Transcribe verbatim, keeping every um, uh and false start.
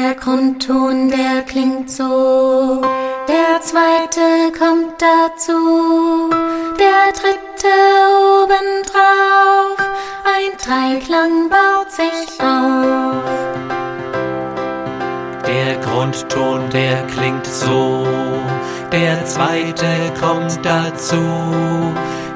Der Grundton, der klingt so, der zweite kommt dazu, der dritte obendrauf, ein Dreiklang baut sich auf. Der Grundton, der klingt so, der zweite kommt dazu,